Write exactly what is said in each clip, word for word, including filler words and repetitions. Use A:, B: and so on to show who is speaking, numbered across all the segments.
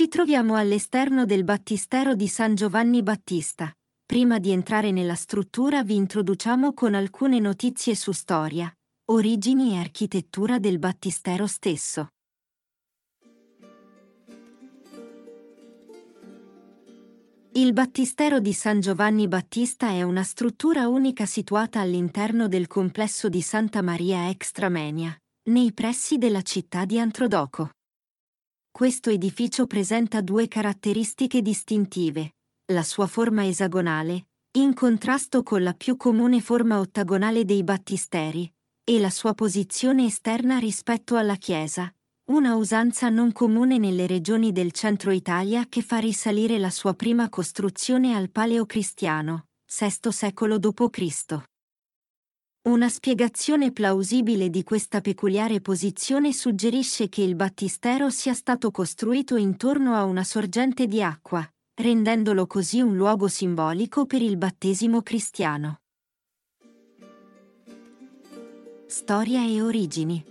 A: Ci troviamo all'esterno del battistero di San Giovanni Battista. Prima di entrare nella struttura vi introduciamo con alcune notizie su storia, origini e architettura del battistero stesso. Il battistero di San Giovanni Battista è una struttura unica situata all'interno del complesso di Santa Maria Extramenia, nei pressi della città di Antrodoco. Questo edificio presenta due caratteristiche distintive: la sua forma esagonale, in contrasto con la più comune forma ottagonale dei battisteri, e la sua posizione esterna rispetto alla chiesa, una usanza non comune nelle regioni del centro Italia che fa risalire la sua prima costruzione al Paleocristiano, sesto secolo dopo Cristo. Una spiegazione plausibile di questa peculiare posizione suggerisce che il battistero sia stato costruito intorno a una sorgente di acqua, rendendolo così un luogo simbolico per il battesimo cristiano. Storia e origini.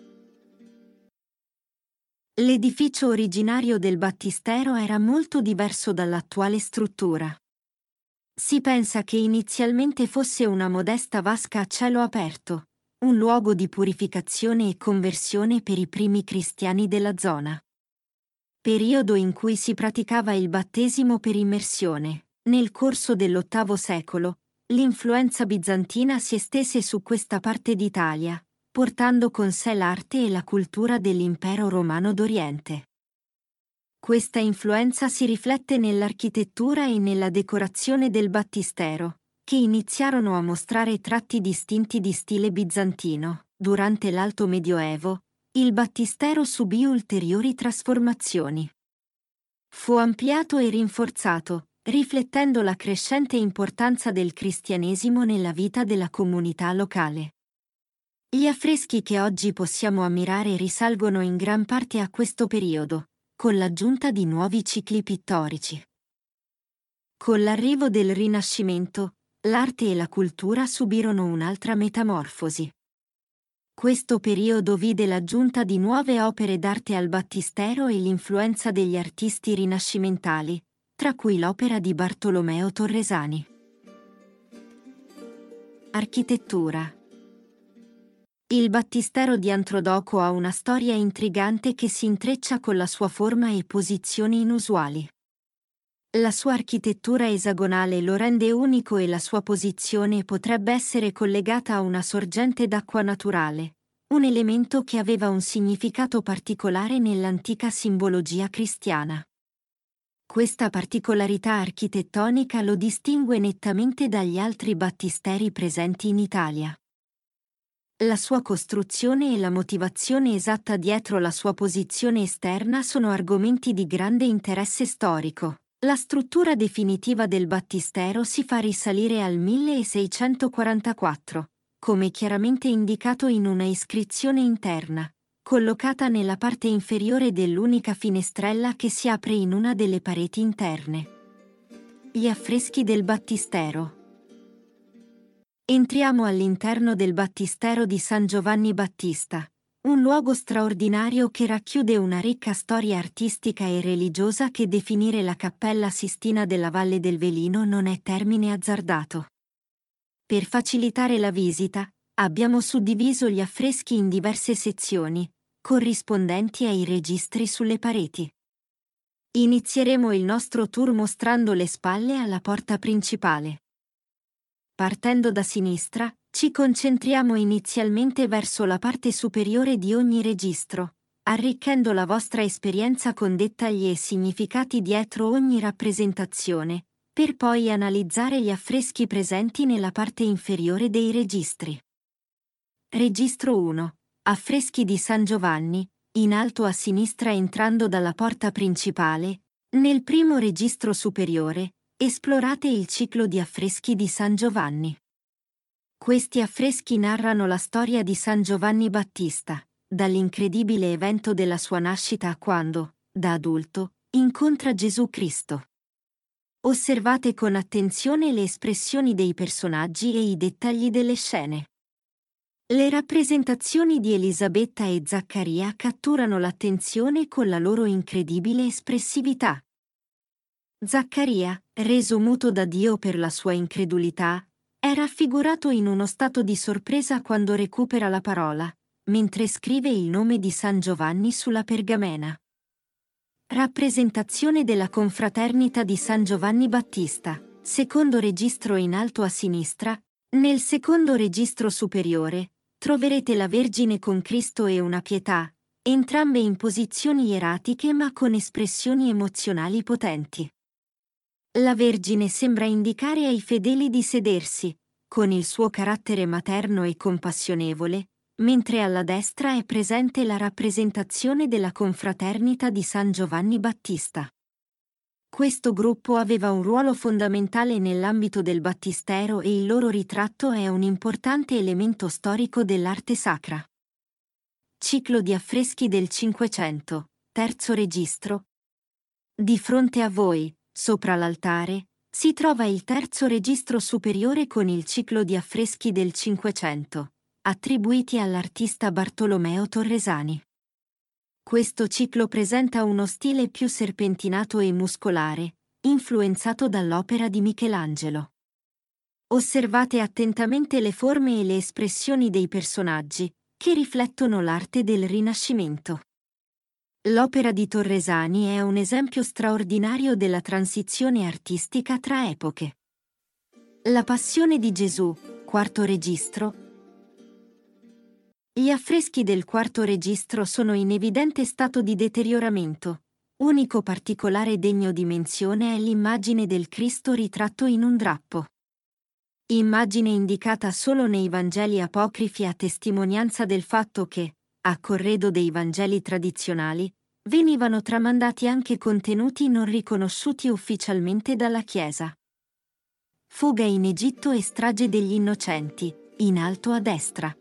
A: L'edificio originario del battistero era molto diverso dall'attuale struttura. Si pensa che inizialmente fosse una modesta vasca a cielo aperto, un luogo di purificazione e conversione per i primi cristiani della zona. Periodo in cui si praticava il battesimo per immersione. Nel corso dell'ottavo secolo, l'influenza bizantina si estese su questa parte d'Italia, portando con sé l'arte e la cultura dell'impero romano d'Oriente. Questa influenza si riflette nell'architettura e nella decorazione del battistero, che iniziarono a mostrare tratti distinti di stile bizantino. Durante l'Alto Medioevo, il battistero subì ulteriori trasformazioni. Fu ampliato e rinforzato, riflettendo la crescente importanza del cristianesimo nella vita della comunità locale. Gli affreschi che oggi possiamo ammirare risalgono in gran parte a questo periodo, con l'aggiunta di nuovi cicli pittorici. Con l'arrivo del Rinascimento, l'arte e la cultura subirono un'altra metamorfosi. Questo periodo vide l'aggiunta di nuove opere d'arte al battistero e l'influenza degli artisti rinascimentali, tra cui l'opera di Bartolomeo Torresani. Architettura. Il battistero di Antrodoco ha una storia intrigante che si intreccia con la sua forma e posizioni inusuali. La sua architettura esagonale lo rende unico e la sua posizione potrebbe essere collegata a una sorgente d'acqua naturale, un elemento che aveva un significato particolare nell'antica simbologia cristiana. Questa particolarità architettonica lo distingue nettamente dagli altri battisteri presenti in Italia. La sua costruzione e la motivazione esatta dietro la sua posizione esterna sono argomenti di grande interesse storico. La struttura definitiva del battistero si fa risalire al milleseicentoquarantaquattro, come chiaramente indicato in una iscrizione interna, collocata nella parte inferiore dell'unica finestrella che si apre in una delle pareti interne. Gli affreschi del battistero. Entriamo all'interno del battistero di San Giovanni Battista, un luogo straordinario che racchiude una ricca storia artistica e religiosa che definire la Cappella Sistina della Valle del Velino non è termine azzardato. Per facilitare la visita, abbiamo suddiviso gli affreschi in diverse sezioni, corrispondenti ai registri sulle pareti. Inizieremo il nostro tour mostrando le spalle alla porta principale. Partendo da sinistra, ci concentriamo inizialmente verso la parte superiore di ogni registro, arricchendo la vostra esperienza con dettagli e significati dietro ogni rappresentazione, per poi analizzare gli affreschi presenti nella parte inferiore dei registri. Registro uno. Affreschi di San Giovanni, in alto a sinistra entrando dalla porta principale. Nel primo registro superiore, esplorate il ciclo di affreschi di San Giovanni. Questi affreschi narrano la storia di San Giovanni Battista, dall'incredibile evento della sua nascita a quando, da adulto, incontra Gesù Cristo. Osservate con attenzione le espressioni dei personaggi e i dettagli delle scene. Le rappresentazioni di Elisabetta e Zaccaria catturano l'attenzione con la loro incredibile espressività. Zaccaria, reso muto da Dio per la sua incredulità, è raffigurato in uno stato di sorpresa quando recupera la parola, mentre scrive il nome di San Giovanni sulla pergamena. Rappresentazione della confraternita di San Giovanni Battista, secondo registro in alto a sinistra. Nel secondo registro superiore, troverete la Vergine con Cristo e una Pietà, entrambe in posizioni ieratiche ma con espressioni emozionali potenti. La Vergine sembra indicare ai fedeli di sedersi, con il suo carattere materno e compassionevole, mentre alla destra è presente la rappresentazione della confraternita di San Giovanni Battista. Questo gruppo aveva un ruolo fondamentale nell'ambito del battistero e il loro ritratto è un importante elemento storico dell'arte sacra. Ciclo di affreschi del Cinquecento, terzo registro. Di fronte a voi, sopra l'altare, si trova il terzo registro superiore con il ciclo di affreschi del Cinquecento, attribuiti all'artista Bartolomeo Torresani. Questo ciclo presenta uno stile più serpentinato e muscolare, influenzato dall'opera di Michelangelo. Osservate attentamente le forme e le espressioni dei personaggi, che riflettono l'arte del Rinascimento. L'opera di Torresani è un esempio straordinario della transizione artistica tra epoche. La Passione di Gesù, quarto registro. Gli affreschi del quarto registro sono in evidente stato di deterioramento. Unico particolare degno di menzione è l'immagine del Cristo ritratto in un drappo. Immagine indicata solo nei Vangeli apocrifi a testimonianza del fatto che, a corredo dei Vangeli tradizionali, venivano tramandati anche contenuti non riconosciuti ufficialmente dalla Chiesa. Fuga in Egitto e strage degli innocenti, in alto a destra.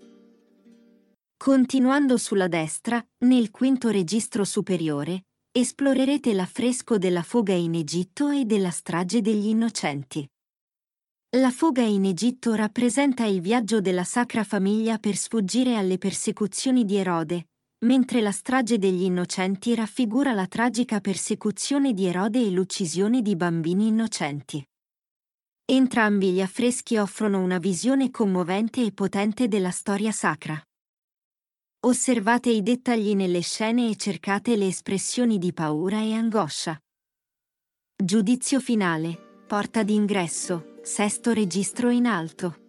A: Continuando sulla destra, nel quinto registro superiore, esplorerete l'affresco della fuga in Egitto e della strage degli innocenti. La fuga in Egitto rappresenta il viaggio della Sacra Famiglia per sfuggire alle persecuzioni di Erode, mentre la strage degli innocenti raffigura la tragica persecuzione di Erode e l'uccisione di bambini innocenti. Entrambi gli affreschi offrono una visione commovente e potente della storia sacra. Osservate i dettagli nelle scene e cercate le espressioni di paura e angoscia. Giudizio finale, porta d'ingresso, sesto registro in alto.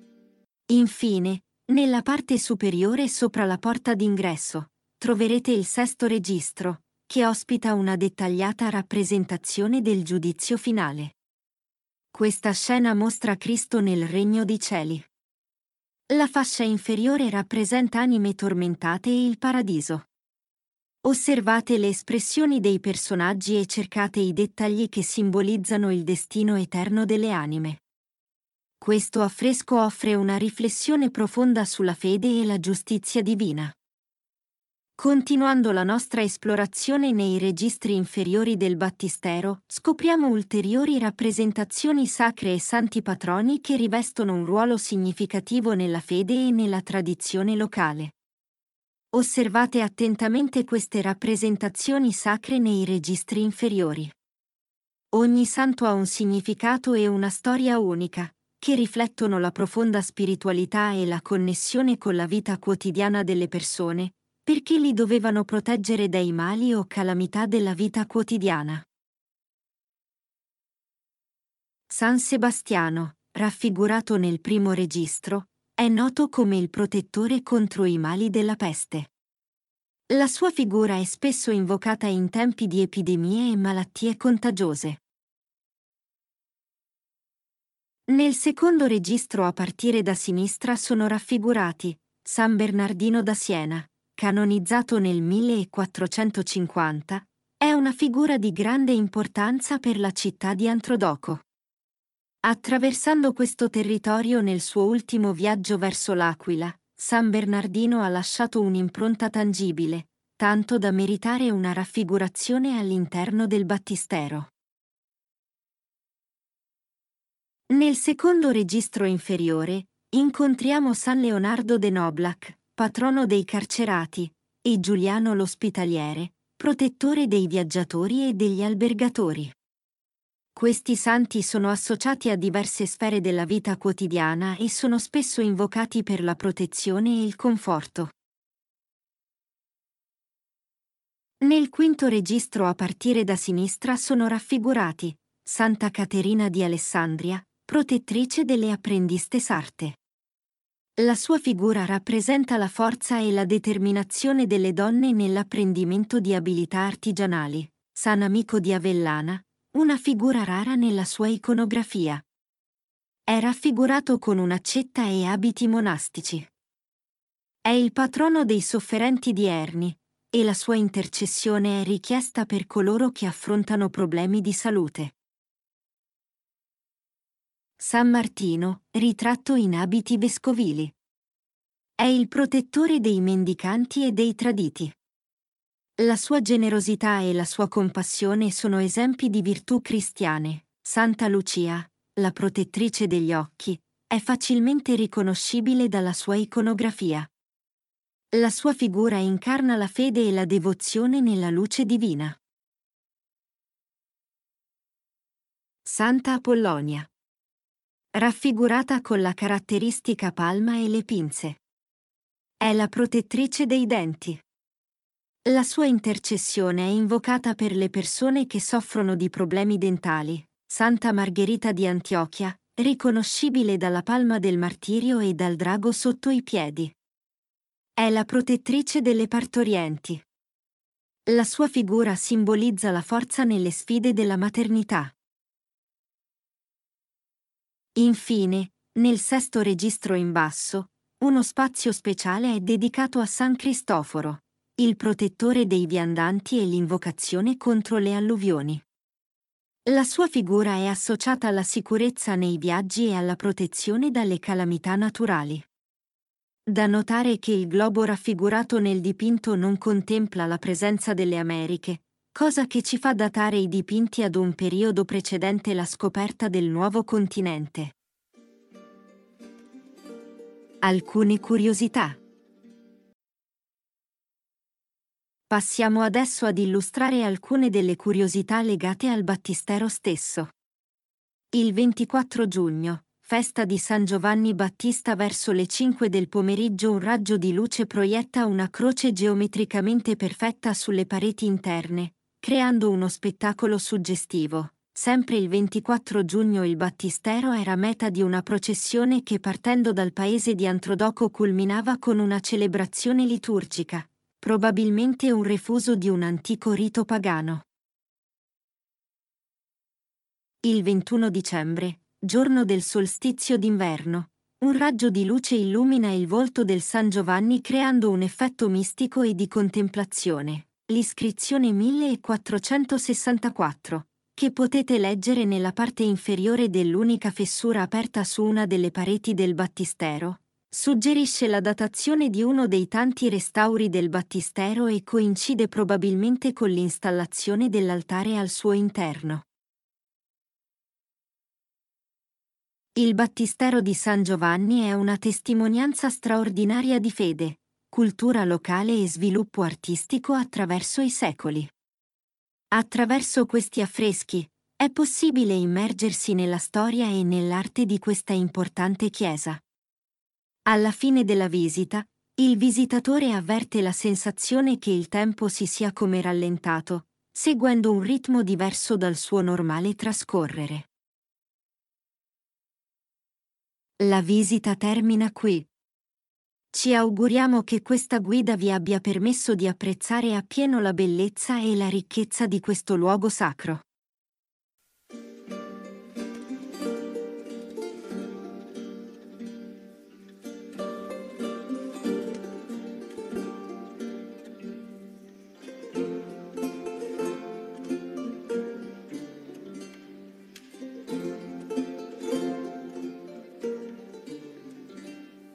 A: Infine, nella parte superiore sopra la porta d'ingresso, troverete il sesto registro, che ospita una dettagliata rappresentazione del giudizio finale. Questa scena mostra Cristo nel regno dei cieli. La fascia inferiore rappresenta anime tormentate e il paradiso. Osservate le espressioni dei personaggi e cercate i dettagli che simbolizzano il destino eterno delle anime. Questo affresco offre una riflessione profonda sulla fede e la giustizia divina. Continuando la nostra esplorazione nei registri inferiori del Battistero, scopriamo ulteriori rappresentazioni sacre e santi patroni che rivestono un ruolo significativo nella fede e nella tradizione locale. Osservate attentamente queste rappresentazioni sacre nei registri inferiori. Ogni santo ha un significato e una storia unica, che riflettono la profonda spiritualità e la connessione con la vita quotidiana delle persone, perché li dovevano proteggere dai mali o calamità della vita quotidiana. San Sebastiano, raffigurato nel primo registro, è noto come il protettore contro i mali della peste. La sua figura è spesso invocata in tempi di epidemie e malattie contagiose. Nel secondo registro a partire da sinistra sono raffigurati San Bernardino da Siena, canonizzato nel millequattrocentocinquanta, è una figura di grande importanza per la città di Antrodoco. Attraversando questo territorio nel suo ultimo viaggio verso l'Aquila, San Bernardino ha lasciato un'impronta tangibile, tanto da meritare una raffigurazione all'interno del battistero. Nel secondo registro inferiore, incontriamo San Leonardo de Noblac, patrono dei carcerati, e Giuliano l'Ospitaliere, protettore dei viaggiatori e degli albergatori. Questi santi sono associati a diverse sfere della vita quotidiana e sono spesso invocati per la protezione e il conforto. Nel quinto registro a partire da sinistra sono raffigurati Santa Caterina di Alessandria, protettrice delle apprendiste sarte. La sua figura rappresenta la forza e la determinazione delle donne nell'apprendimento di abilità artigianali. San Amico di Avellana, una figura rara nella sua iconografia. È raffigurato con un'accetta e abiti monastici. È il patrono dei sofferenti di Erni, e la sua intercessione è richiesta per coloro che affrontano problemi di salute. San Martino, ritratto in abiti vescovili. È il protettore dei mendicanti e dei traditi. La sua generosità e la sua compassione sono esempi di virtù cristiane. Santa Lucia, la protettrice degli occhi, è facilmente riconoscibile dalla sua iconografia. La sua figura incarna la fede e la devozione nella luce divina. Santa Apollonia. Raffigurata con la caratteristica palma e le pinze. È la protettrice dei denti. La sua intercessione è invocata per le persone che soffrono di problemi dentali. Santa Margherita di Antiochia, riconoscibile dalla palma del martirio e dal drago sotto i piedi. È la protettrice delle partorienti. La sua figura simbolizza la forza nelle sfide della maternità. Infine, nel sesto registro in basso, uno spazio speciale è dedicato a San Cristoforo, il protettore dei viandanti e l'invocazione contro le alluvioni. La sua figura è associata alla sicurezza nei viaggi e alla protezione dalle calamità naturali. Da notare che il globo raffigurato nel dipinto non contempla la presenza delle Americhe, cosa che ci fa datare i dipinti ad un periodo precedente la scoperta del nuovo continente. Alcune curiosità. Passiamo adesso ad illustrare alcune delle curiosità legate al battistero stesso. Il ventiquattro giugno, festa di San Giovanni Battista, verso le cinque del pomeriggio un raggio di luce proietta una croce geometricamente perfetta sulle pareti interne, creando uno spettacolo suggestivo. Sempre il ventiquattro giugno il battistero era meta di una processione che partendo dal paese di Antrodoco culminava con una celebrazione liturgica, probabilmente un refuso di un antico rito pagano. Il ventuno dicembre, giorno del solstizio d'inverno, un raggio di luce illumina il volto del San Giovanni creando un effetto mistico e di contemplazione. L'iscrizione millequattrocentosessantaquattro, che potete leggere nella parte inferiore dell'unica fessura aperta su una delle pareti del battistero, suggerisce la datazione di uno dei tanti restauri del battistero e coincide probabilmente con l'installazione dell'altare al suo interno. Il battistero di San Giovanni è una testimonianza straordinaria di fede, cultura locale e sviluppo artistico attraverso i secoli. Attraverso questi affreschi, è possibile immergersi nella storia e nell'arte di questa importante chiesa. Alla fine della visita, il visitatore avverte la sensazione che il tempo si sia come rallentato, seguendo un ritmo diverso dal suo normale trascorrere. La visita termina qui. Ci auguriamo che questa guida vi abbia permesso di apprezzare appieno la bellezza e la ricchezza di questo luogo sacro.